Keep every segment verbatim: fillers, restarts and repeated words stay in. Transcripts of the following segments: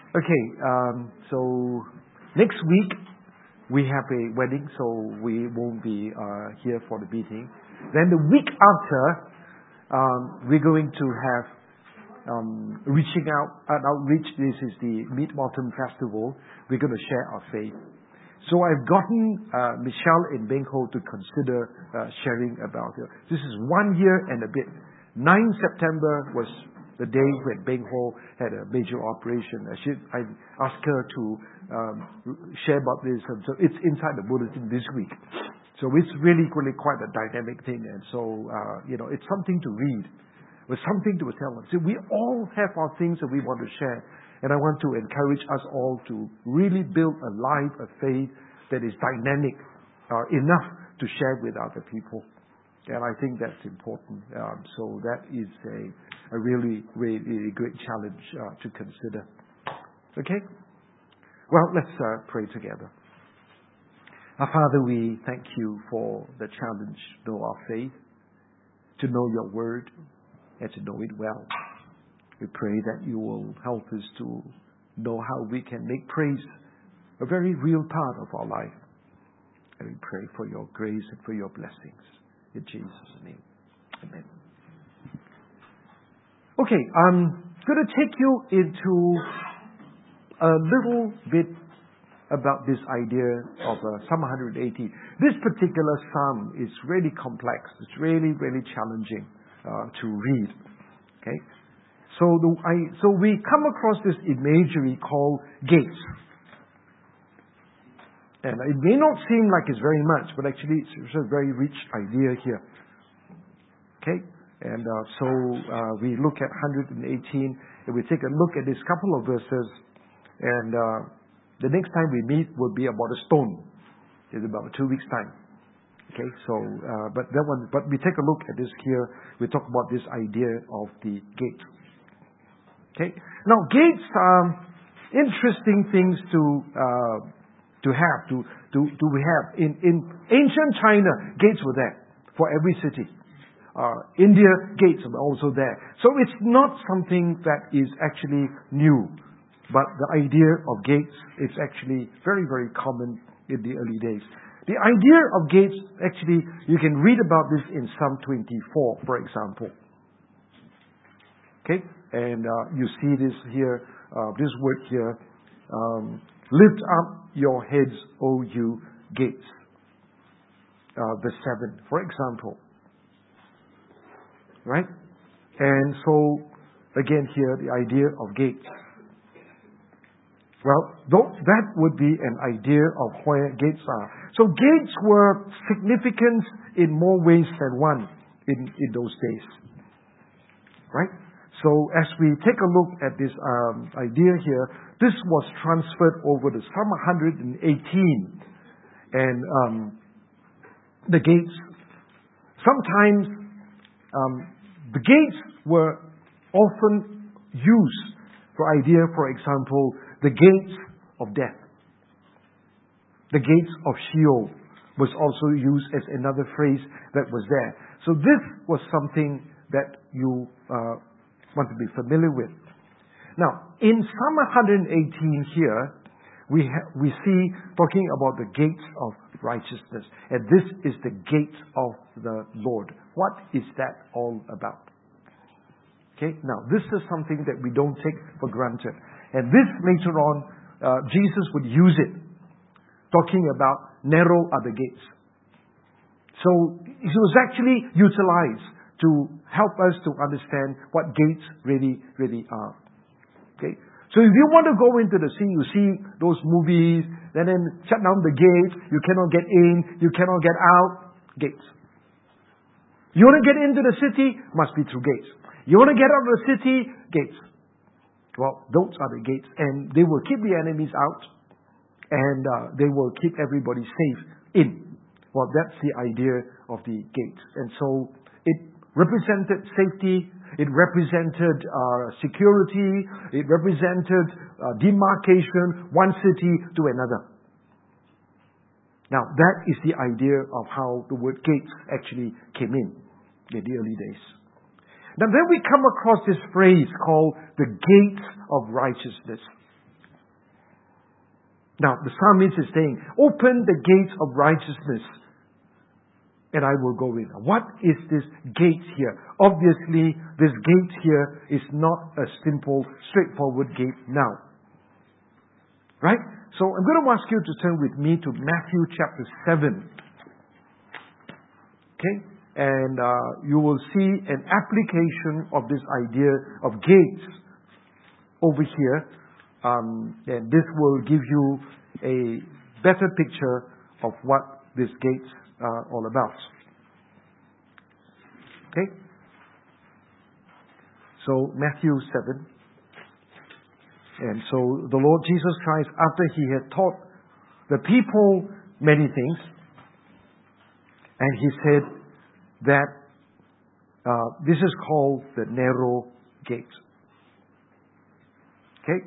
Okay, um, so next week we have a wedding, so we won't be uh, here for the meeting. Then the week after, um, we're going to have um, reaching out, an outreach. This is the Mid-Autumn Festival. We're going to share our faith. So I've gotten uh, Michelle and Beng Ho to consider uh, sharing about it. This is one year and a bit. ninth September was the day when Beng Ho had a major operation. I, should, I asked her to um, share about this. And so it's inside the bulletin this week. So it's really, really quite a dynamic thing. And so, uh, you know, it's something to read. It's something to tell us. So we all have our things that we want to share. And I want to encourage us all to really build a life of faith that is dynamic uh, enough to share with other people. And I think that's important. Um, so that is a, a really, really great challenge uh, to consider. Okay? Well, let's uh, pray together. Our Father, we thank you for the challenge to know our faith, to know your word, and to know it well. We pray that you will help us to know how we can make praise a very real part of our life. And we pray for your grace and for your blessings. In Jesus' name. Amen. Okay, I'm going to take you into a little bit about this idea of uh, Psalm one hundred eighty. This particular psalm is really complex. It's really, really challenging uh, to read. Okay? So, the, I, so we come across this imagery called gates. And it may not seem like it's very much, but actually it's a very rich idea here. Okay? And uh, so uh, we look at one hundred eighteen, and we take a look at this couple of verses, and uh, the next time we meet will be about a stone. It's about two weeks' time. Okay? So, uh, but that one, but we take a look at this here. We talk about this idea of the gate. Okay? Now, gates are interesting things to uh, to have, to, to, to have. In, in ancient China, gates were there for every city. Uh, India, gates were also there. So it's not something that is actually new. But the idea of gates is actually very, very common in the early days. The idea of gates, actually, you can read about this in Psalm twenty-four, for example. Okay? And uh, you see this here, uh, this word here, um, lift up your heads, O you gates. Uh, verse seven, for example. Right? And so, again here, the idea of gates. Well, that would be an idea of where gates are. So gates were significant in more ways than one in, in those days. Right? So as we take a look at this um, idea here, this was transferred over to Psalm one hundred eighteen. And um, the gates, sometimes um, the gates were often used for idea, for example, the gates of death. The gates of Sheol was also used as another phrase that was there. So this was something that you uh, want to be familiar with. Now, in Psalm one hundred eighteen here, we ha- we see talking about the gates of righteousness. And this is the gate of the Lord. What is that all about? Okay, now this is something that we don't take for granted. And this later on, uh, Jesus would use it, talking about narrow are the gates. So it was actually utilized to help us to understand what gates really, really are. Okay? So if you want to go into the sea, you see those movies, and then shut down the gates, you cannot get in, you cannot get out, gates. You want to get into the city, must be through gates. You want to get out of the city, gates. Well, those are the gates, and they will keep the enemies out, and uh, they will keep everybody safe in. Well, that's the idea of the gates. And so it represented safety, it represented uh, security, it represented uh, demarcation, one city to another. Now, that is the idea of how the word gates actually came in in the early days. Now, then we come across this phrase called the gates of righteousness. Now, the psalmist is saying, open the gates of righteousness, and I will go in. What is this gate here? Obviously, this gate here is not a simple, straightforward gate now. Right? So I'm going to ask you to turn with me to Matthew chapter seven. Okay? And uh, you will see an application of this idea of gates over here. Um, and this will give you a better picture of what this gates are all about. Okay? So, Matthew seven. And so, the Lord Jesus Christ, after He had taught the people many things, and He said that uh, this is called the narrow gate. Okay?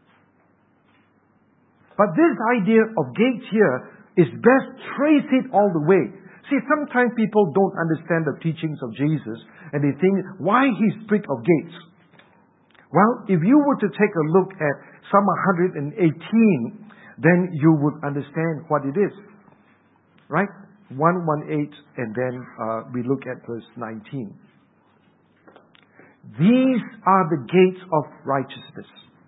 But this idea of gates here is best trace it all the way. See, sometimes people don't understand the teachings of Jesus and they think, why He speak of gates? Well, if you were to take a look at Psalm one hundred eighteen, then you would understand what it is. Right? one eighteen, and then uh, we look at verse nineteen. These are the gates of righteousness.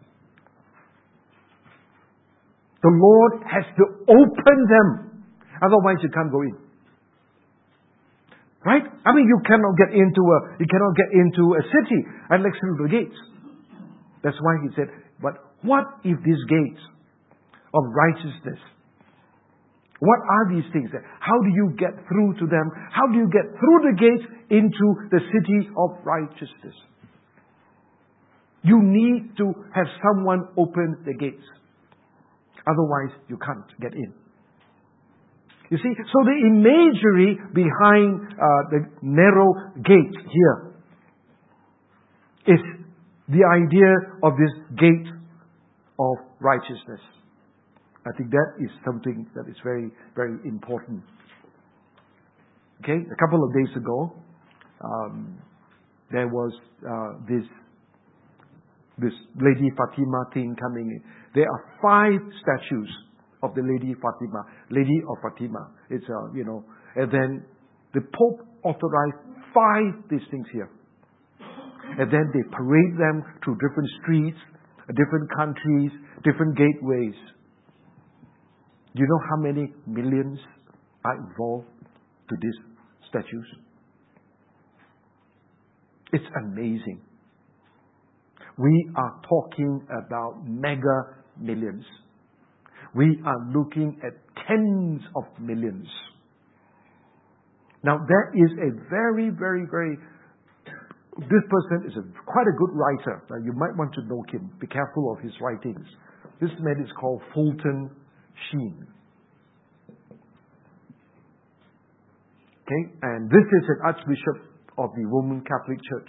The Lord has to open them. Otherwise you can't go in. Right? I mean, you cannot get into a, you cannot get into a city unless through the gates. That's why He said, but what if these gates of righteousness, what are these things? How do you get through to them? How do you get through the gates into the city of righteousness? You need to have someone open the gates. Otherwise, you can't get in. You see, so the imagery behind uh, the narrow gate here is the idea of this gate of righteousness. I think that is something that is very, very important. Okay, a couple of days ago, um, there was uh, this this Lady Fatima thing coming in. There are five statues of the Lady Fatima, Lady of Fatima. It's uh, you know, and then the Pope authorized five these things here, and then they parade them through different streets, different countries, different gateways. Do you know how many millions are involved to these statues? It's amazing. We are talking about mega millions. We are looking at tens of millions. Now that is a very, very, very, this person is a, quite a good writer. Now you might want to know him. Be careful of his writings. This man is called Fulton Sheen. Okay, and this is an Archbishop of the Roman Catholic Church.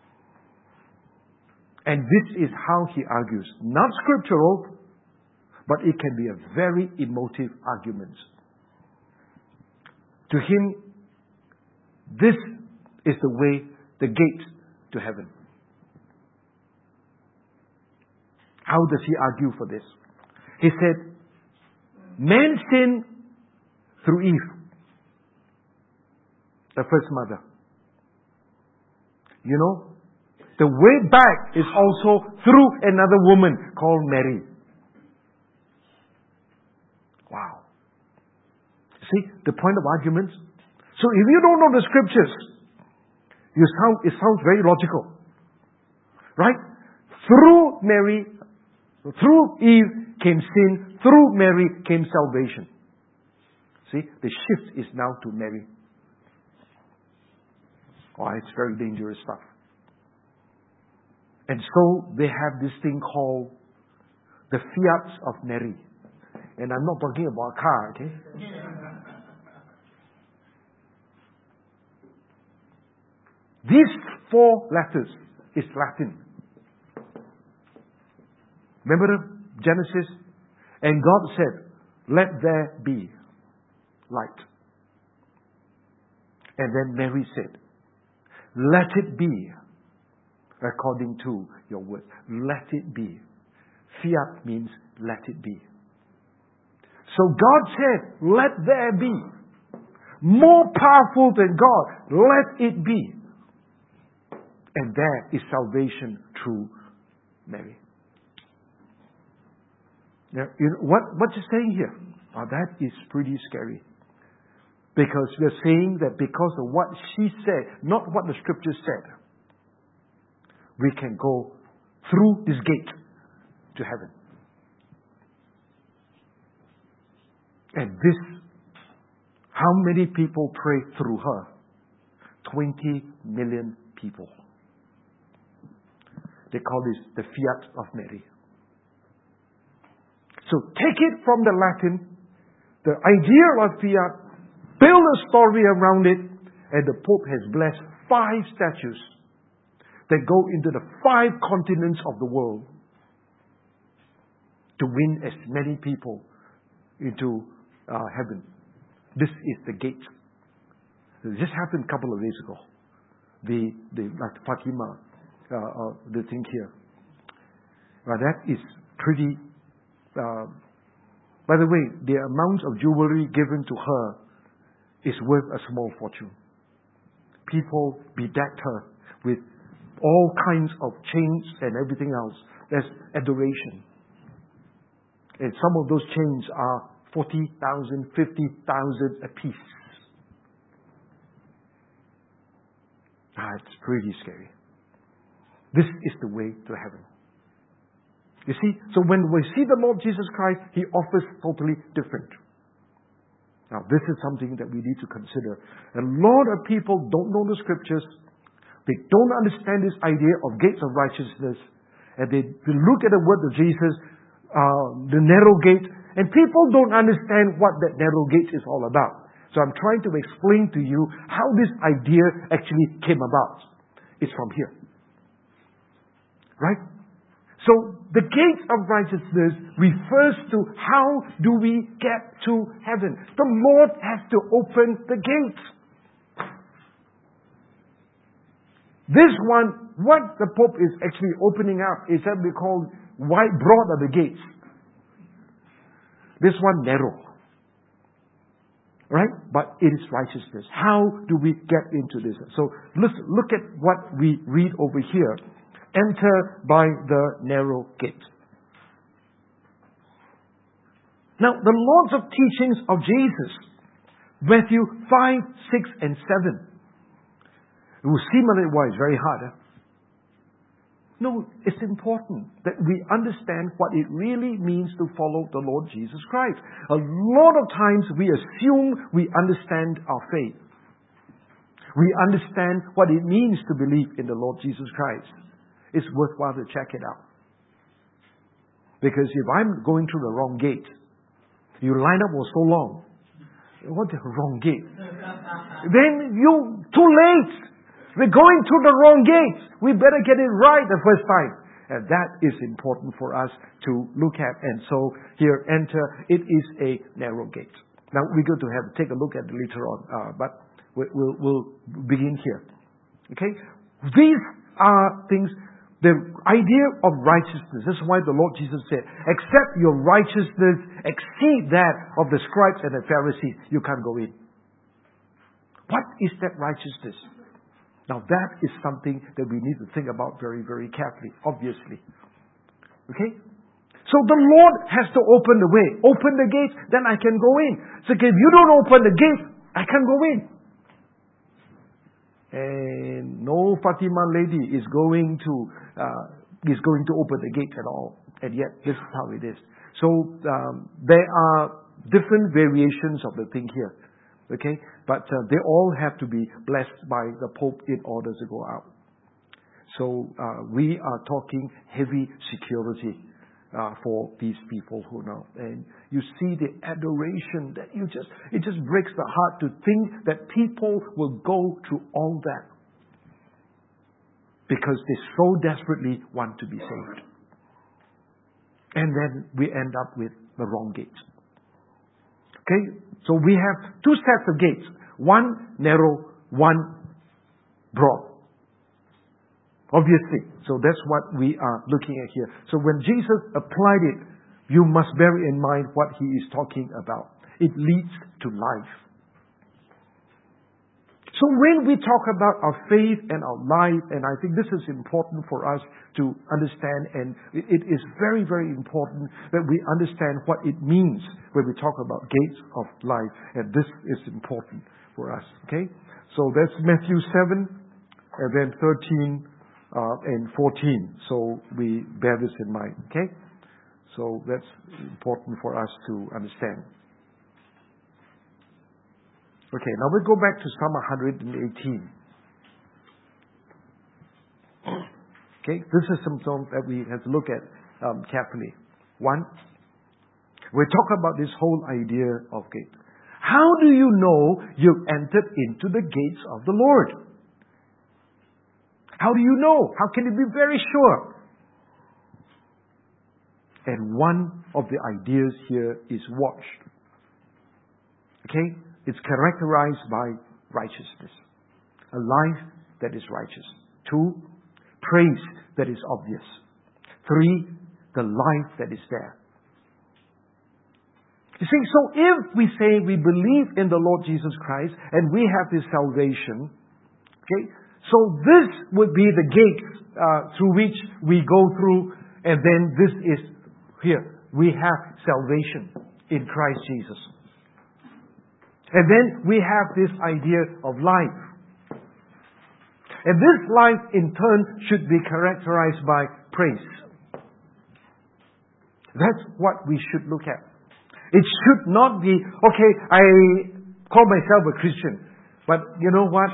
And this is how he argues. Not scriptural, but it can be a very emotive argument. To him, this is the way, the gate to heaven. How does he argue for this? He said, man sinned through Eve, the first mother. You know, the way back is also through another woman called Mary. Wow. See, the point of arguments? So if you don't know the scriptures, you sound, it sounds very logical. Right? Through Mary, through Eve came sin, through Mary came salvation. See, the shift is now to Mary. Oh, it's very dangerous stuff. And so they have this thing called the fiat of Mary. And I'm not talking about a car, okay? These four letters is Latin. Remember Genesis? And God said, let there be light. And then Mary said, let it be according to your word. Let it be. Fiat means let it be. So God said, let there be. More powerful than God, let it be. And there is salvation through Mary. Now, you know, what, what's it saying here? Oh, that is pretty scary. Because we're saying that because of what she said, not what the scripture said, we can go through this gate to heaven. And this, how many people pray through her? twenty million people. They call this the fiat of Mary. So take it from the Latin, the idea of fiat, build a story around it, and the Pope has blessed five statues that go into the five continents of the world to win as many people into uh, heaven. This is the gate. This happened a couple of days ago. The, the like Fatima, uh, uh, the thing here. Now that is pretty. Uh, by the way, the amount of jewelry given to her is worth a small fortune. People bedecked her with all kinds of chains and everything else. There's adoration. And some of those chains are forty thousand, fifty thousand a piece. Ah, it's pretty scary. This is the way to heaven. You see, so when we see the Lord Jesus Christ, He offers totally different. Now, this is something that we need to consider. A lot of people don't know the scriptures. They don't understand this idea of gates of righteousness. And they, they look at the word of Jesus, uh, the narrow gate, and people don't understand what that narrow gate is all about. So I'm trying to explain to you how this idea actually came about. It's from here. Right? So the gate of righteousness refers to how do we get to heaven. The Lord has to open the gate. This one, what the Pope is actually opening up is that we call wide, broad are the gates. This one narrow. Right? But it is righteousness. How do we get into this? So let's look at what we read over here. Enter by the narrow gate. Now, the Lord's of teachings of Jesus, Matthew five, six, and seven. It will seem a little wise, very hard. Huh? No, it's important that we understand what it really means to follow the Lord Jesus Christ. A lot of times we assume we understand our faith. We understand what it means to believe in the Lord Jesus Christ. It's worthwhile to check it out. Because if I'm going through the wrong gate, you line up for so long, what the wrong gate? Then you, too late. We're going through the wrong gate. We better get it right the first time. And that is important for us to look at. And so here, enter. It is a narrow gate. Now we're going to have take a look at it later on. Uh, but we'll, we'll, we'll begin here. Okay? These are things, the idea of righteousness. This is why the Lord Jesus said, except your righteousness exceed that of the scribes and the Pharisees, you can't go in. What is that righteousness? Now that is something that we need to think about very, very carefully, obviously. Okay? So the Lord has to open the way. Open the gate, then I can go in. So if you don't open the gate, I can't go in. And no Fatima lady is going to uh, is going to open the gate at all. And yet this is how it is. So um, there are different variations of the thing here. Okay? But uh, they all have to be blessed by the Pope in order to go out. So uh, we are talking heavy security uh, for these people who know. And you see the adoration that you just, it just breaks the heart to think that people will go through all that. Because they so desperately want to be saved. And then we end up with the wrong gate. Okay? So we have two sets of gates. One narrow, one broad. Obviously. So that's what we are looking at here. So when Jesus applied it, you must bear in mind what he is talking about. It leads to life. So when we talk about our faith and our life, and I think this is important for us to understand, and it is very, very important that we understand what it means when we talk about gates of life, and this is important for us, okay? So that's Matthew seven, and then thirteen uh, and fourteen. So we bear this in mind, okay? So that's important for us to understand. Okay, now we go back to Psalm one hundred eighteen. Okay, this is something that we have to look at um, carefully. One, we talk about this whole idea of gate. How do you know you've entered into the gates of the Lord? How do you know? How can you be very sure? And one of the ideas here is watch. Okay? It's characterized by righteousness. A life that is righteous. Two, praise that is obvious. Three, the life that is there. You see, so if we say we believe in the Lord Jesus Christ and we have this salvation, okay, so this would be the gate uh, through which we go through, and then this is here. We have salvation in Christ Jesus. And then we have this idea of life. And this life in turn should be characterized by praise. That's what we should look at. It should not be, okay, I call myself a Christian, but you know what?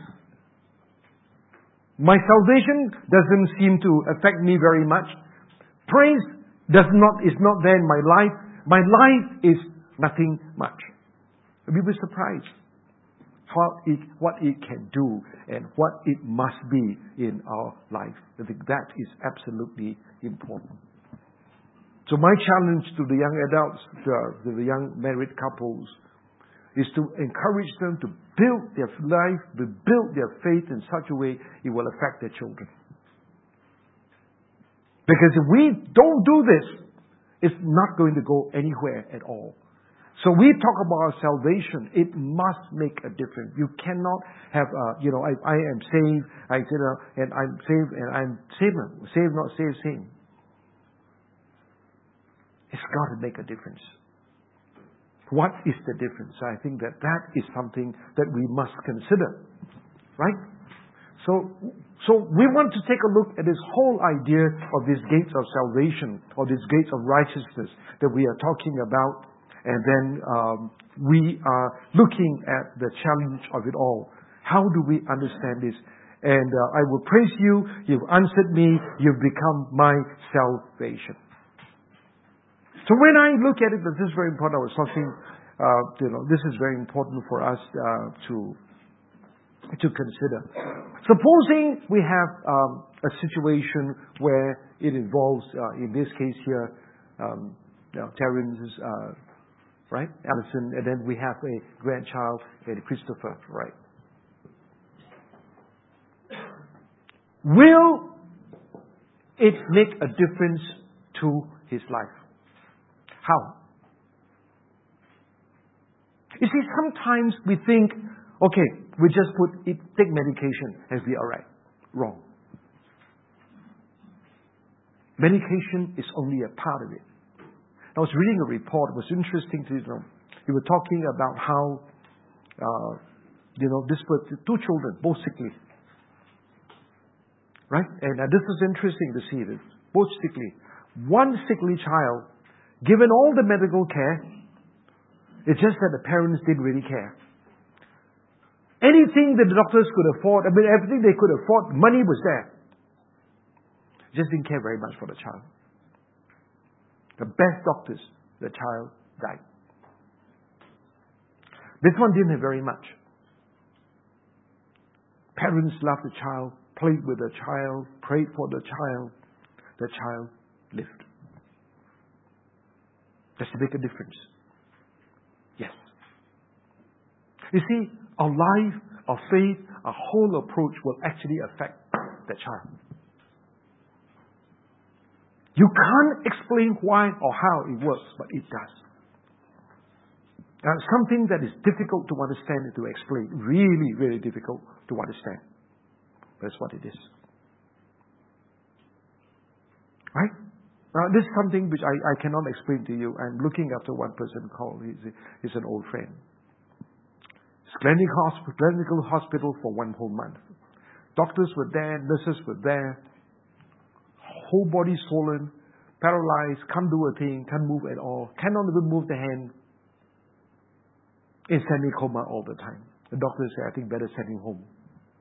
My salvation doesn't seem to affect me very much. Praise does not is not there in my life. My life is nothing much. We were surprised how it, what it can do and what it must be in our life. I think that is absolutely important. So my challenge to the young adults, to the young married couples, is to encourage them to build their life, to build their faith in such a way it will affect their children. Because if we don't do this, it's not going to go anywhere at all. So we talk about our salvation. It must make a difference. You cannot have, uh, you know, I, I am saved, I, you know, and I'm saved, and I'm saved, saved, not saved, same. It's got to make a difference. What is the difference? I think that that is something that we must consider, right? So, so we want to take a look at this whole idea of these gates of salvation, or these gates of righteousness that we are talking about. And then um, we are looking at the challenge of it all. How do we understand this? And uh, I will praise you. You've answered me. You've become my salvation. So when I look at it, this is very important. I was talking, uh, you know, this is very important for us uh, to to consider. Supposing we have um, a situation where it involves, uh, in this case here, um, you know, Terrence's uh, right? Allison, and then we have a grandchild, and Christopher, right? Will it make a difference to his life? How? You see, sometimes we think, okay, we just put it, take medication and be alright. Wrong. Medication is only a part of it. I was reading a report. It was interesting to know. They were talking about how, uh, you know, this were two children, both sickly. Right? And uh, this was interesting to see this. Both sickly. One sickly child, given all the medical care, it's just that the parents didn't really care. Anything that the doctors could afford, I mean, everything they could afford, money was there. Just didn't care very much for the child. The best doctors, the child died. This one didn't have very much. Parents loved the child, played with the child, prayed for the child. The child lived. Does it make a difference? Yes. You see, our life, our faith, our whole approach will actually affect the child. You can't explain why or how it works, but it does. Now, something that is difficult to understand and to explain, really, really difficult to understand. That's what it is. Right? Now, this is something which I, I cannot explain to you. I'm looking after one person called, he's, he's an old friend. It's clinical hospital, clinical hospital for one whole month. Doctors were there, nurses were there. Whole body swollen, paralyzed, can't do a thing, can't move at all, cannot even move the hand. In semi-coma all the time. The doctor said, I think better send him home.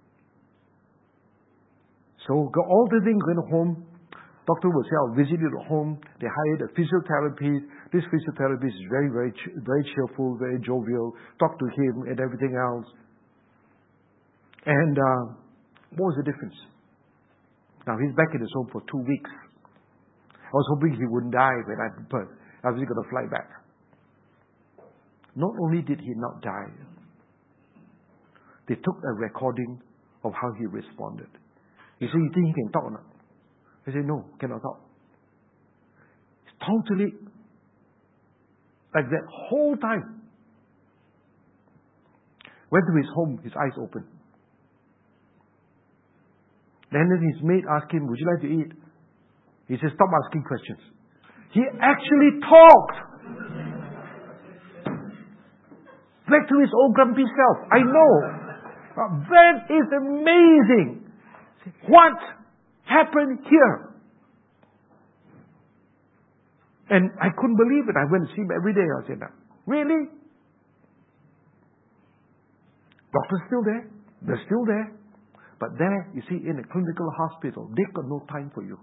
So got all the things went home. Doctor will say, I'll visit you at home. They hired a physiotherapist. This physiotherapist is very, very, very cheerful, very jovial. Talk to him and everything else. And uh, what was the difference? Now he's back in his home for two weeks. I was hoping he wouldn't die when I but I was going to fly back. Not only did he not die, they took a recording of how he responded. He said, you think he can talk or not? I said, no, cannot talk. It's totally like that whole time. Went to his home, his eyes open. Then his mate asked him, would you like to eat? He said, stop asking questions. He actually talked. Back to his old grumpy self. I know. That is amazing. What happened here? And I couldn't believe it. I went to see him every day. I said, really? Doctor's still there. They're still there. But there, you see, in a clinical hospital, they got no time for you.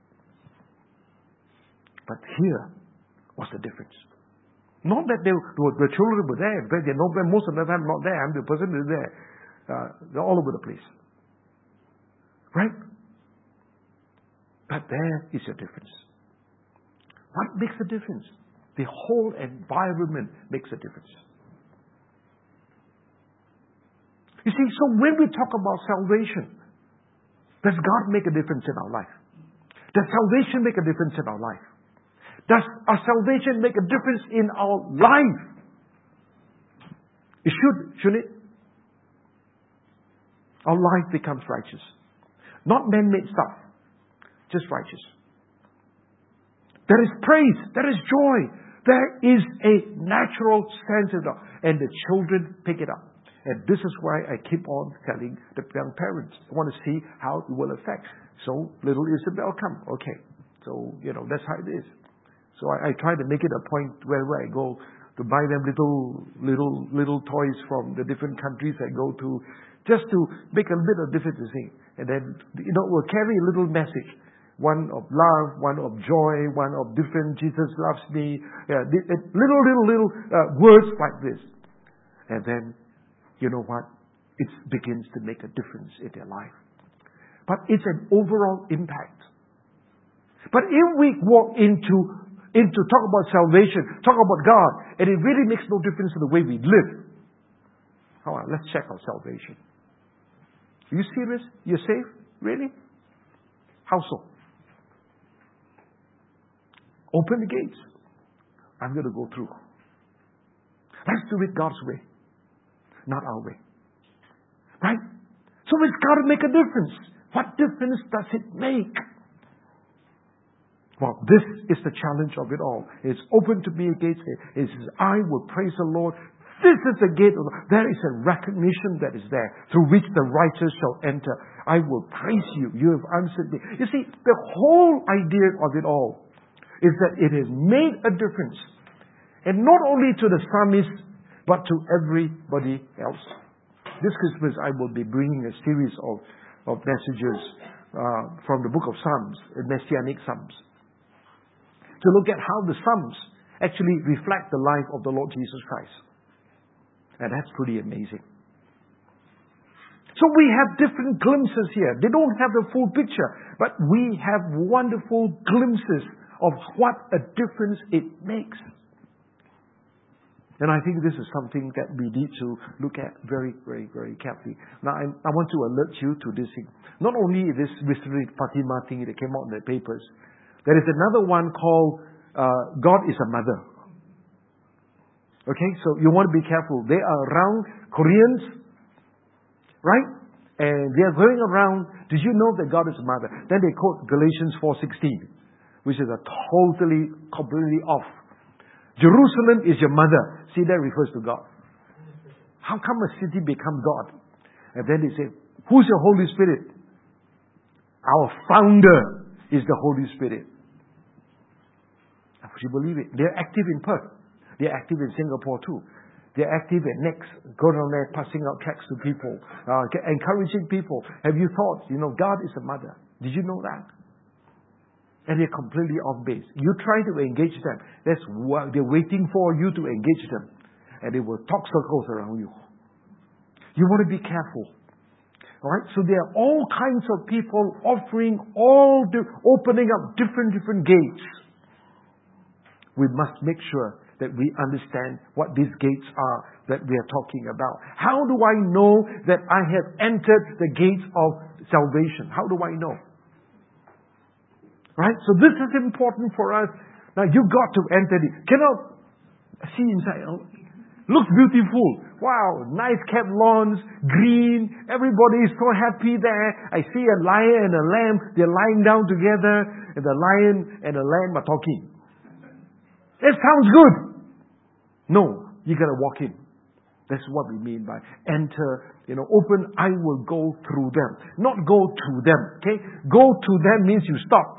But here was the difference. Not that they were, the children were there, but they're not there. Most of the time, not there. I'm the person who's there. Uh, they're all over the place. Right? But there is a difference. What makes a difference? The whole environment makes a difference. You see, so when we talk about salvation, does God make a difference in our life? Does salvation make a difference in our life? Does our salvation make a difference in our life? It should, shouldn't it? Our life becomes righteous. Not man-made stuff, just righteous. There is praise, there is joy, there is a natural sense of it, and the children pick it up. And this is why I keep on telling the young parents. I want to see how it will affect. So little Isabel come. Okay. So, you know, that's how it is. So I, I try to make it a point wherever I go to buy them little, little, little toys from the different countries I go to, just to make a bit of difference. And then, you know, we'll carry a little message. One of love, one of joy, one of different, Jesus loves me. Yeah, little, little, little uh, words like this. And then, you know what? It begins to make a difference in their life. But it's an overall impact. But if we walk into, into talk about salvation, talk about God, and it really makes no difference in the way we live. All right, let's check our salvation. Are you serious? You're safe? Really? How so? Open the gates. I'm going to go through. Let's do it God's way. Not our way. Right? So it's got to make a difference. What difference does it make? Well, this is the challenge of it all. It's open to be a gate. It says, I will praise the Lord. This is the gate of the Lord. There is a recognition that is there through which the righteous shall enter. I will praise you. You have answered me. You see, the whole idea of it all is that it has made a difference. And not only to the psalmist, but to everybody else. This Christmas I will be bringing a series of, of messages uh, from the book of Psalms, Messianic Psalms, to look at how the Psalms actually reflect the life of the Lord Jesus Christ. And that's pretty amazing. So we have different glimpses here. They don't have the full picture, but we have wonderful glimpses of what a difference it makes. And I think this is something that we need to look at very, very, very carefully. Now, I, I want to alert you to this thing. Not only this mystery Fatima thing that came out in the papers, There is another one called uh, God is a Mother. Okay, so you want to be careful. They are around Koreans, right? And they are going around, did you know that God is a mother? Then they quote Galatians four sixteen, which is a totally, completely off. Jerusalem is your mother. See, that refers to God. How come a city become God? And then they say, who's your Holy Spirit? Our founder is the Holy Spirit. Would you believe it? They're active in Perth. They're active in Singapore too. They're active at Next, going on there, passing out tracts to people, uh, encouraging people. Have you thought, you know, God is a mother? Did you know that? And they're completely off base. You try to engage them. That's what they're waiting for you to engage them. And they will talk circles around you. You want to be careful. Alright? So there are all kinds of people offering all the, opening up different, different gates. We must make sure that we understand what these gates are that we are talking about. How do I know that I have entered the gates of salvation? How do I know? Right? So this is important for us. Now you've got to enter it. Cannot see inside. Oh, looks beautiful. Wow, nice kept lawns, green. Everybody is so happy there. I see a lion and a lamb. They're lying down together, and the lion and the lamb are talking. That sounds good. No, you gotta walk in. That's what we mean by enter, you know, open, I will go through them. Not go to them, okay? Go to them means you stop.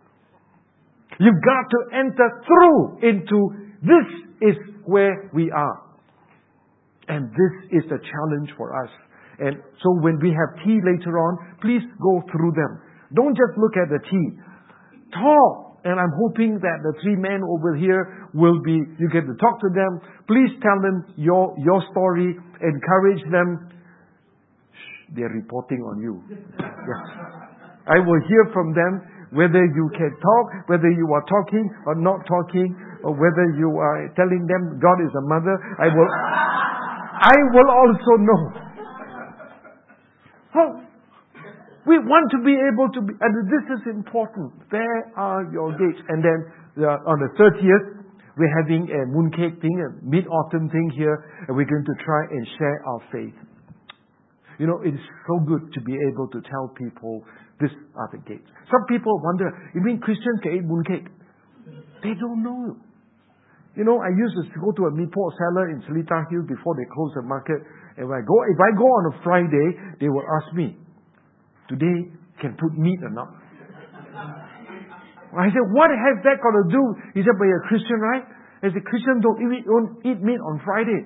You've got to enter through into, this is where we are. And this is the challenge for us. And so when we have tea later on, please go through them. Don't just look at the tea. Talk. And I'm hoping that the three men over here will be, you get to talk to them. Please tell them your, your story. Encourage them. Shh, they're reporting on you. Yes. I will hear from them whether you can talk, whether you are talking or not talking, or whether you are telling them God is a mother. I will, I will also know. Well, we want to be able to be, and this is important. There are your gates. And then uh, on the thirtieth, we're having a mooncake thing, a mid-autumn thing here, and we're going to try and share our faith. You know, it is so good to be able to tell people, these are the gates. Some people wonder, you mean Christians can eat mooncake? They don't know. You know, I used to go to a mee pok seller in Seletar Hills before they close the market, and when I go, if I go on a Friday, they will ask me, today, can put meat or not? I said, what has that got to do? He said, but you're a Christian, right? I said, Christians don't eat, don't eat meat on Friday.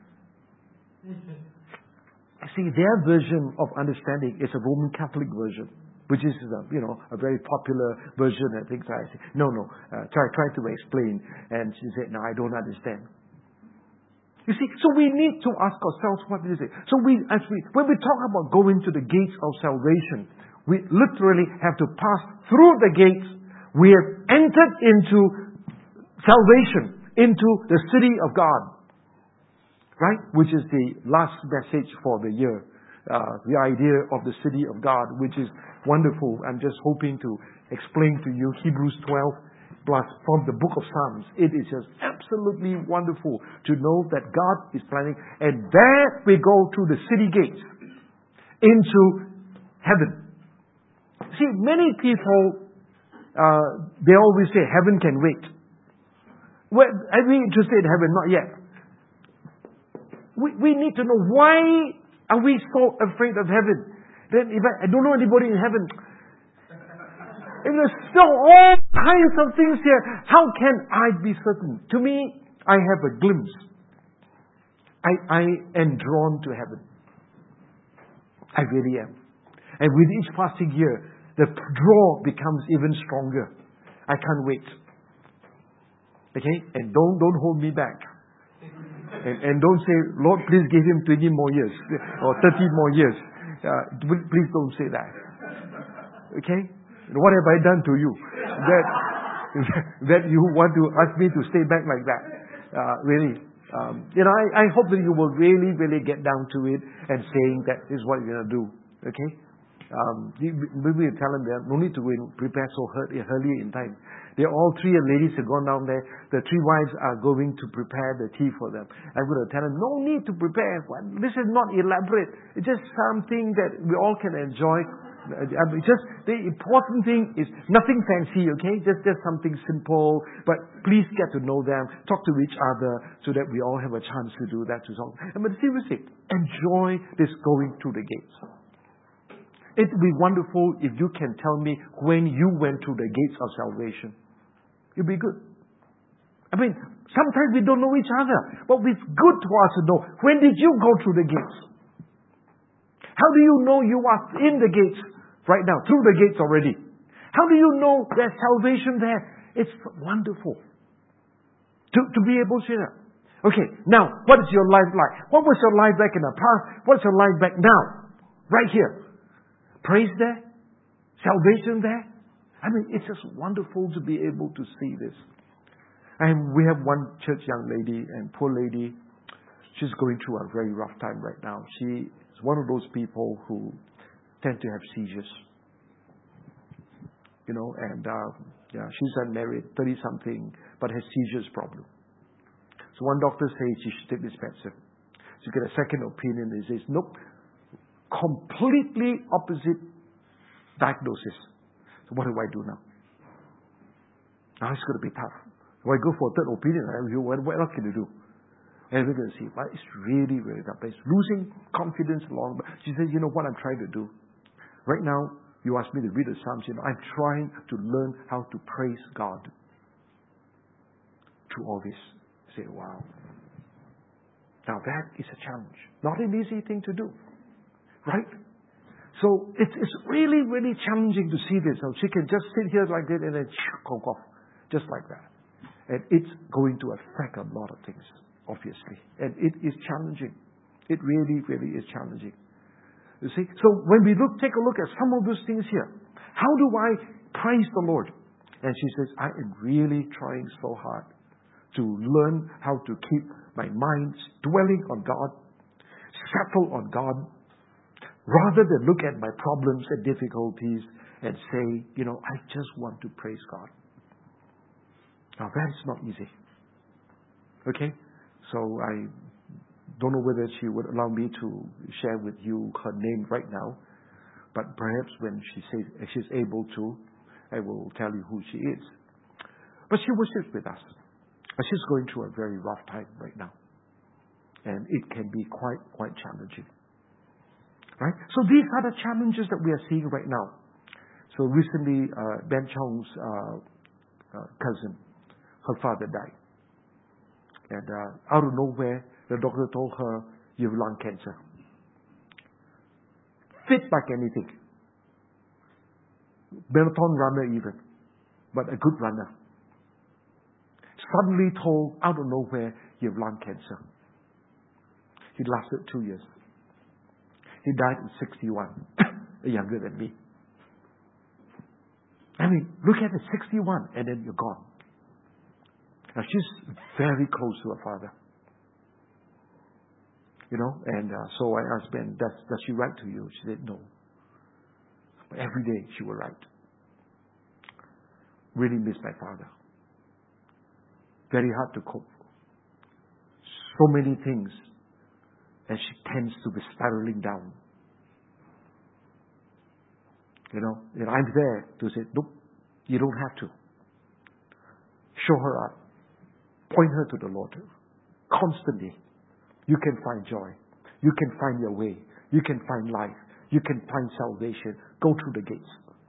See, their version of understanding is a Roman Catholic version, which is, a, you know, a very popular version and things like that. No, no, uh, try, try to explain. And she said, no, I don't understand. You see, so we need to ask ourselves, what is it? So we, as we, when we talk about going to the gates of salvation, we literally have to pass through the gates. We have entered into salvation, into the city of God. Right? Which is the last message for the year. Uh, the idea of the city of God, which is wonderful. I'm just hoping to explain to you Hebrews twelve. Plus, from the book of Psalms, it is just absolutely wonderful to know that God is planning. And there we go through the city gates into heaven. See, many people, uh, they always say heaven can wait. Well, are we interested in heaven? Not yet. We, we need to know, why are we so afraid of heaven? Then if I, I don't know anybody in heaven. And there's still all kinds of things here. How can I be certain? To me, I have a glimpse. I, I am drawn to heaven. I really am. And with each passing year, the draw becomes even stronger. I can't wait. Okay? And don't, don't hold me back. And, and don't say, Lord, please give him twenty more years. Or thirty more years. Uh, please don't say that. Okay? What have I done to you that that you want to ask me to stay back like that? Uh, really, um, you know, I, I hope that you will really, really get down to it and saying that is what you're going to do. Okay, Um, maybe we tell them there no need to go and prepare so early in time. They're all three ladies have gone down there. The three wives are going to prepare the tea for them. I'm going to tell them no need to prepare. This is not elaborate. It's just something that we all can enjoy. I mean, just the important thing is nothing fancy, okay? Just just something simple. But please get to know them, talk to each other, so that we all have a chance to do that. To solve. But seriously, enjoy this going through the gates. It would be wonderful if you can tell me when you went through the gates of salvation. It'd be good. I mean, sometimes we don't know each other, but it's good to us to know when did you go through the gates? How do you know you are in the gates right now, through the gates already? How do you know there's salvation there? It's wonderful to, to be able to say that. Okay, now, what is your life like? What was your life back in the past? What's your life back now? Right here. Praise there. Salvation there. I mean, it's just wonderful to be able to see this. And we have one church young lady, and poor lady, she's going through a very rough time right now. She is one of those people who tend to have seizures. You know, and uh, yeah, she's unmarried, thirty-something, but has seizures problem. So one doctor says she should take this medicine. She get a second opinion. He says, nope, completely opposite diagnosis. So what do I do now? Now it's going to be tough. Do I go for a third opinion? What, what else can you do? And we're going to see. But it's really, really tough. It's losing confidence along. But she says, you know what I'm trying to do? Right now, you asked me to read the Psalms. You know, I'm trying to learn how to praise God through all this. I say, wow. Now that is a challenge. Not an easy thing to do. Right? So it's, it's really, really challenging to see this. So she can just sit here like that and then go off. Just like that. And it's going to affect a lot of things, obviously. And it is challenging. It really, really is challenging. You see? So when we look, take a look at some of those things here. How do I praise the Lord? And she says, I am really trying so hard to learn how to keep my mind dwelling on God, settle on God, rather than look at my problems and difficulties and say, you know, I just want to praise God. Now that is not easy. Okay? So I don't know whether she would allow me to share with you her name right now. But perhaps when she says, if she's able to, I will tell you who she is. But she worships with us. But she's going through a very rough time right now. And it can be quite, quite challenging. Right? So these are the challenges that we are seeing right now. So recently, uh, Ben Chong's uh, uh, cousin, her father died. And uh, out of nowhere, the doctor told her, you have lung cancer. Fit like anything. Marathon runner even. But a good runner. Suddenly told, out of nowhere, you have lung cancer. He lasted two years. He died at sixty-one, younger than me. I mean, look at it, sixty-one, and then you're gone. Now, she's very close to her father. You know, and uh, so I asked Ben, does, does she write to you? She said, no. But every day she would write. Really miss my father. Very hard to cope. So many things. And she tends to be spiraling down. You know, and I'm there to say, nope, you don't have to. Show her up. Point her to the Lord. Constantly. You can find joy. You can find your way. You can find life. You can find salvation. Go through the gates.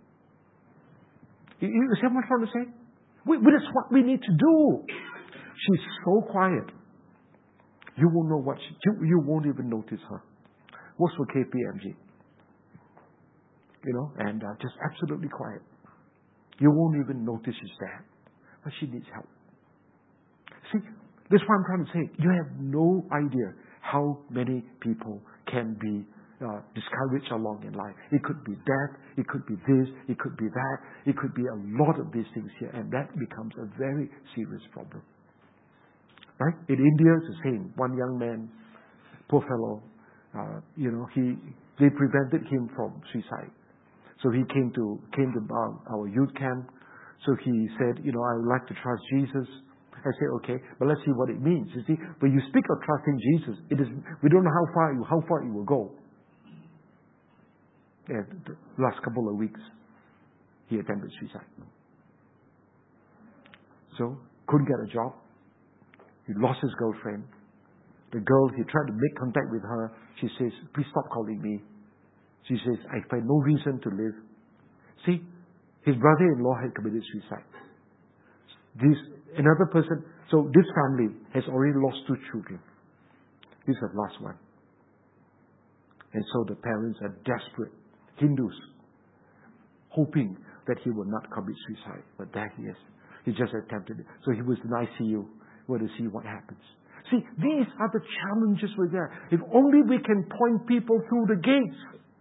You, you see what I'm trying to say? We, that's what we need to do. She's so quiet. You won't know what she, you, you won't even notice her. Works for K P M G. You know, and uh, just absolutely quiet. You won't even notice she's there. But she needs help. See, that's what I'm trying to say. You have no idea how many people can be uh, discouraged along in life. It could be death. It could be this. It could be that. It could be a lot of these things here. And that becomes a very serious problem. Right? In India, it's the same. One young man, poor fellow, uh, you know, he they prevented him from suicide. So he came to came to our, our youth camp. So he said, you know, I would like to trust Jesus. I said, okay, but let's see what it means. You see, when you speak of trusting Jesus, it is we don't know how far you how far it will go. And the last couple of weeks, he attempted suicide. So couldn't get a job. He lost his girlfriend. The girl, he tried to make contact with her. She says, please stop calling me. She says, I find no reason to live. See, his brother-in-law had committed suicide. This another person, so this family has already lost two children. This is the last one. And so the parents are desperate, Hindus, hoping that he will not commit suicide. But there he is. He just attempted it. So he was in I C U. We want to see what happens. See, these are the challenges we're there. If only we can point people through the gates.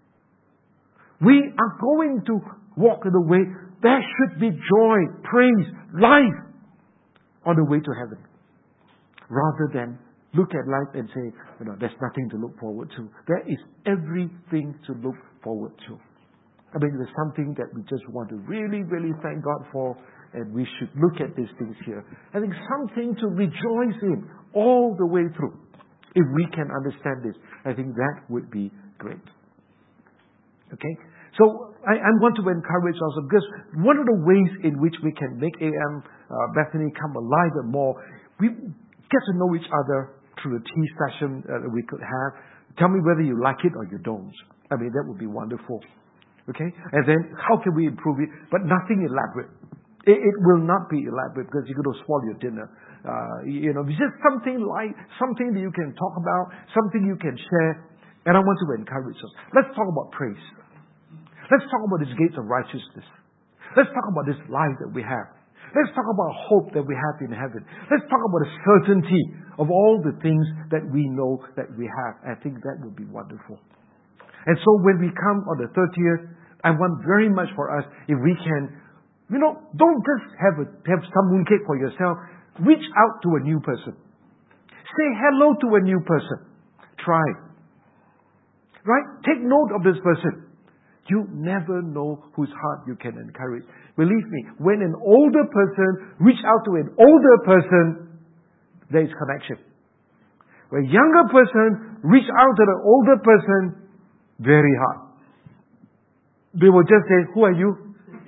We are going to walk in the way. There should be joy, praise, life on the way to heaven. Rather than look at life and say, you know, there's nothing to look forward to. There is everything to look forward to. I mean, there's something that we just want to really, really thank God for, and we should look at these things here. I think something to rejoice in all the way through. If we can understand this, I think that would be great. Okay? So, I, I want to encourage us, because one of the ways in which we can make A M uh, Bethany come alive and more, we get to know each other through the tea session uh, that we could have. Tell me whether you like it or you don't. I mean, that would be wonderful. Okay? And then, how can we improve it? But nothing elaborate. It, it will not be elaborate, because you're going to swallow your dinner. Uh, you know, it's just something like, something that you can talk about, something you can share. And I want to encourage us. Let's talk about praise. Let's talk about these gates of righteousness. Let's talk about this life that we have. Let's talk about hope that we have in heaven. Let's talk about the certainty of all the things that we know that we have. I think that would be wonderful. And so when we come on the thirtieth, I want very much for us, if we can, you know, don't just have a, have some mooncake for yourself. Reach out to a new person. Say hello to a new person. Try. Right? Take note of this person. You never know whose heart you can encourage. Believe me, when an older person reach out to an older person, there is connection. When a younger person reach out to the older person, very hard. They will just say, who are you?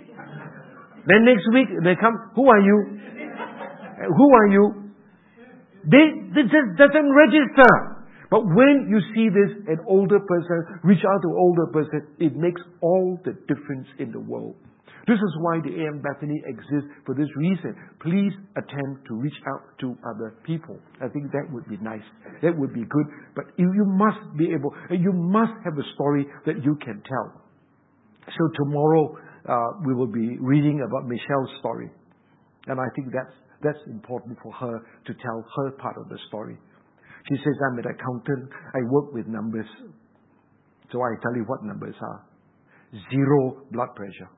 Then next week they come, who are you? Who are you? They, they just doesn't register. But when you see this, an older person reach out to an older person, it makes all the difference in the world. This is why the A M Bethany exists, for this reason. Please attempt to reach out to other people. I think that would be nice. That would be good. But you, you must be able, you must have a story that you can tell. So tomorrow, uh, we will be reading about Michelle's story. And I think that's, that's important for her to tell her part of the story. She says, I'm an accountant. I work with numbers. So I tell you what numbers are. Zero blood pressure.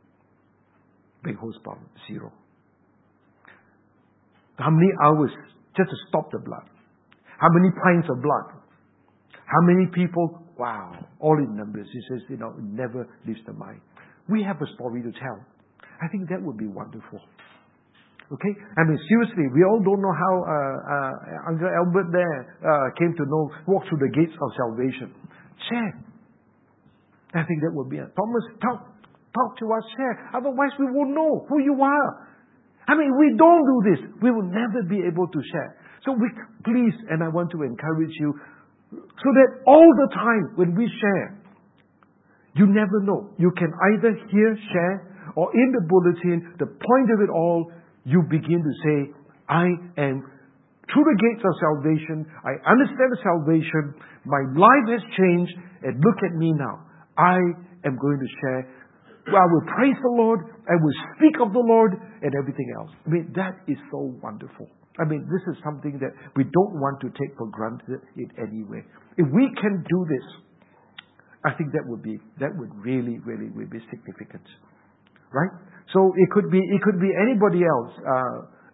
Big horsepower. Zero. How many hours just to stop the blood? How many pints of blood? How many people? Wow. All in numbers. She says, you know, it never leaves the mind. We have a story to tell. I think that would be wonderful. Okay? I mean, seriously, we all don't know how uh, uh, Uncle Albert there uh, came to know, walk through the gates of salvation. Share. I think that would be it. Thomas, talk, talk to us, share. Otherwise, we won't know who you are. I mean, we don't do this, we will never be able to share. So we, please, and I want to encourage you, so that all the time when we share, you never know. You can either hear, share, or in the bulletin, the point of it all, you begin to say, I am through the gates of salvation. I understand the salvation. My life has changed. And look at me now. I am going to share. I will praise the Lord. I will speak of the Lord and everything else. I mean, that is so wonderful. I mean, this is something that we don't want to take for granted in any way. If we can do this, I think that would be, that would really, really, really be significant. Right? So it could be, it could be anybody else. Uh,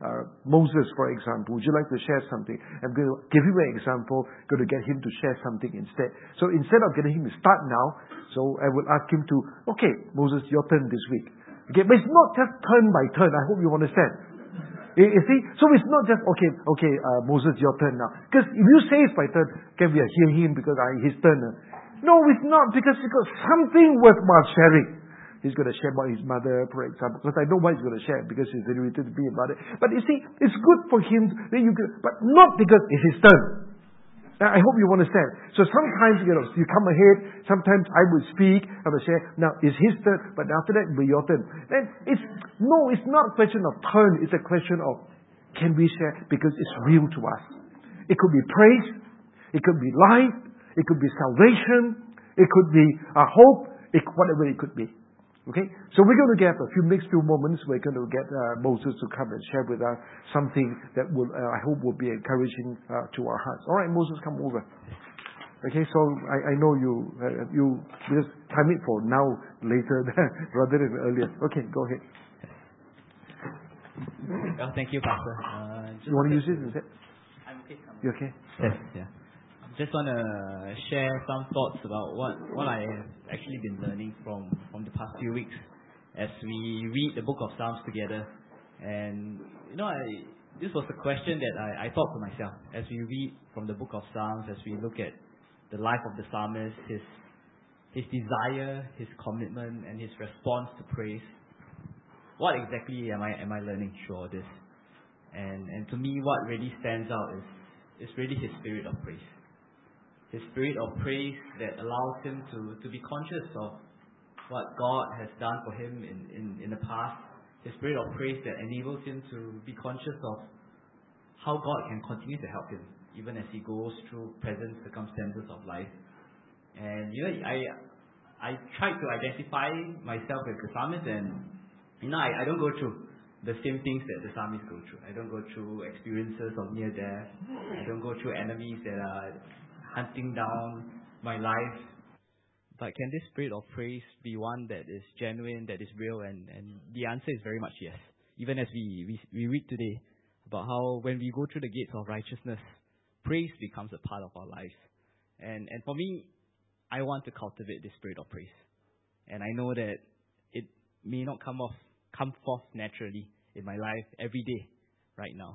uh, Moses, for example, would you like to share something? I'm going to give him an example, going to get him to share something instead. So instead of getting him to start now, so I will ask him to, okay, Moses, your turn this week. Okay, but it's not just turn by turn. I hope you understand. You, you see, so it's not just, okay, okay, uh, Moses, your turn now. Because if you say it's by turn, can we hear him because I, his turn? Uh? No, it's not, because he's got something worthwhile sharing. He's going to share about his mother, for example, because I know what he's going to share because he's related to me about it. But you see, it's good for him, then you can, but not because it's his turn. Now, I hope you understand. So sometimes, you know, you come ahead, sometimes I will speak, I will share, now it's his turn, but after that it will be your turn. Then it's, no, it's not a question of turn, it's a question of, can we share? Because it's real to us. It could be praise, it could be life, it could be salvation, it could be a hope, it, whatever it could be. Okay, so we're going to get a few next few moments. We're going to get uh, Moses to come and share with us something that will, uh, I hope, will be encouraging uh, to our hearts. All right, Moses, come over. Okay, so I, I know you uh, you just time it for now, later rather than earlier. Okay, go ahead. Well, thank you, Pastor. Uh, you want to use it? Is it? I'm okay. I'm you okay? Yes, yeah. Just want to share some thoughts about what, what I have actually been learning from, from the past few weeks as we read the book of Psalms together. And, you know, I, this was a question that I, I thought to myself as we read from the book of Psalms, as we look at the life of the psalmist, his, his desire, his commitment, and his response to praise. What exactly am I, am I learning through all this? And, and to me, what really stands out is, is really his spirit of praise. His spirit of praise that allows him to, to be conscious of what God has done for him in, in, in the past. His spirit of praise that enables him to be conscious of how God can continue to help him, even as he goes through present circumstances of life. And, you know, I, I tried to identify myself as the psalmist, and, you know, I, I don't go through the same things that the psalmists go through. I don't go through experiences of near death. I don't go through enemies that are hunting down my life. But can this spirit of praise be one that is genuine, that is real? And, and the answer is very much yes. Even as we, we, we read today about how when we go through the gates of righteousness, praise becomes a part of our lives. And, and for me, I want to cultivate this spirit of praise. And I know that it may not come off, come forth naturally in my life every day right now.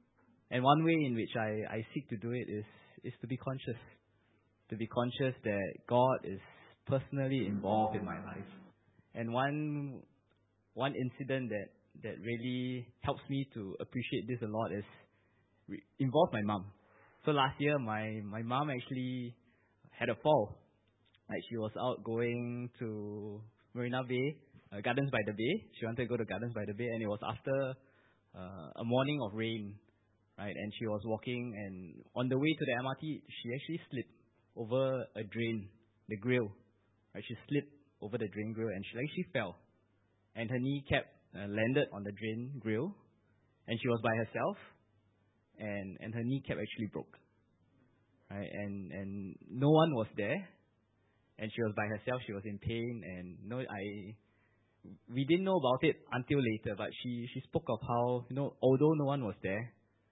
And one way in which I, I seek to do it is is to be conscious. To be conscious that God is personally involved in my life. And one one incident that, that really helps me to appreciate this a lot is re- involve my mom. So last year, my, my mom actually had a fall. Like she was out going to Marina Bay, uh, Gardens by the Bay. She wanted to go to Gardens by the Bay, and it was after uh, a morning of rain. Right, and she was walking, and on the way to the M R T, she actually slipped over a drain, the grill. Right, she slipped over the drain grill, and she actually fell, and her kneecap uh, landed on the drain grill, and she was by herself, and and her kneecap actually broke. Right, and and no one was there, and she was by herself. She was in pain, and no, I we didn't know about it until later. But she she spoke of how, you know, although no one was there,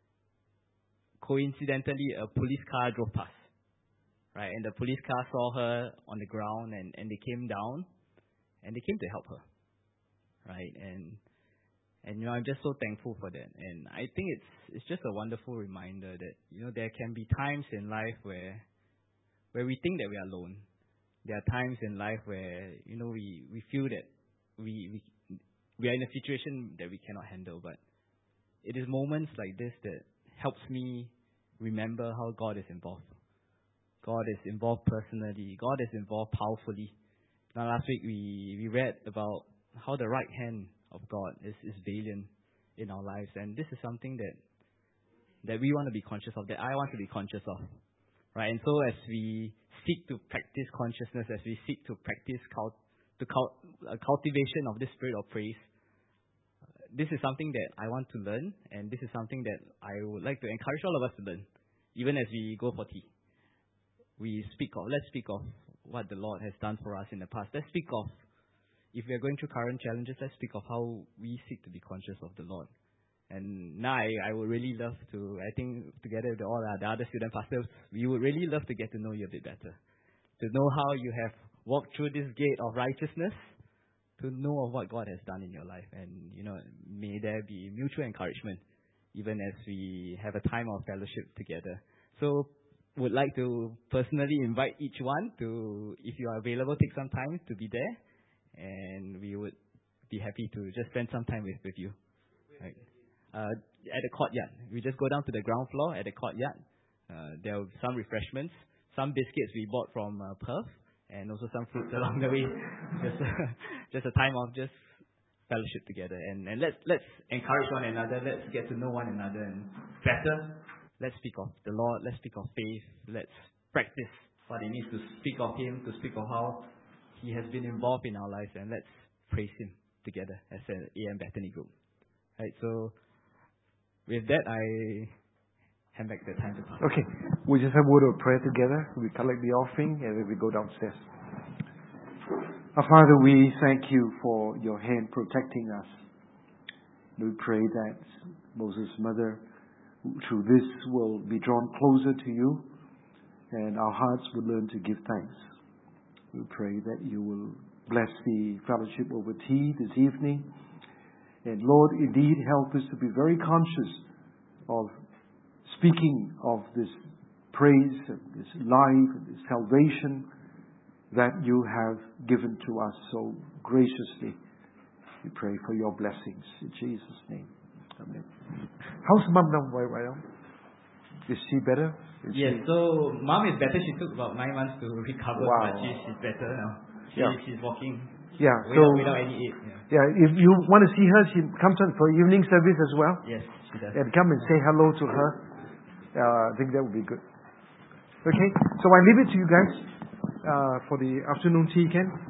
coincidentally, a police car drove past, right? And the police car saw her on the ground, and, and they came down, and they came to help her, right? And and you know, I'm just so thankful for that. And I think it's it's just a wonderful reminder that, you know, there can be times in life where where we think that we are alone. There are times in life where, you know, we, we feel that we we we are in a situation that we cannot handle. But it is moments like this that helps me remember how God is involved. God is involved personally. God is involved powerfully. Now, last week we, we read about how the right hand of God is, is valiant in our lives. And this is something that that we want to be conscious of, that I want to be conscious of. Right? And so as we seek to practice consciousness, as we seek to practice cult, the cult, uh, cultivation of this spirit of praise, this is something that I want to learn, and this is something that I would like to encourage all of us to learn, even as we go for tea. We speak of, let's speak of what the Lord has done for us in the past. Let's speak of, if we are going through current challenges, let's speak of how we seek to be conscious of the Lord. And now I, I would really love to, I think together with all the other student pastors, we would really love to get to know you a bit better. To know how you have walked through this gate of righteousness, to know of what God has done in your life. And, you know, may there be mutual encouragement, even as we have a time of fellowship together. So, would like to personally invite each one to, if you are available, take some time to be there. And we would be happy to just spend some time with, with you. Right. Uh, at the courtyard. We just go down to the ground floor at the courtyard. Uh, there will be some refreshments, some biscuits we bought from uh, Perth, and also some fruits along the way. Just, just a time of just fellowship together. And, and let's let's encourage one another. Let's get to know one another and better. Let's speak of the Lord. Let's speak of faith. Let's practice what it means to speak of Him, to speak of how He has been involved in our lives, and let's praise Him together as an A M Bethany group. Right. So, with that, I hand back the time to Pastor. Okay, we just have a word of prayer together. We collect the offering and then we go downstairs. Our Father, we thank you for your hand protecting us. We pray that Moses' mother, through this, will be drawn closer to you, and our hearts will learn to give thanks. We pray that you will bless the fellowship over tea this evening. And Lord, indeed, help us to be very conscious of speaking of this praise and this life and this salvation that you have given to us so graciously. We pray for your blessings in Jesus' name. Amen. How's Mom now? Why, why now? Is she better? Is yes, she... so Mom is better. She took about nine months to recover, wow. but she, she's better now. She, yeah. She's walking yeah, without, so, without any aid. Yeah, Yeah. if you want to see her, she comes on for evening service as well. Yes, she does. And come and say hello to her. Uh, I think that would be good. Okay, so I leave it to you guys uh, for the afternoon tea, Ken.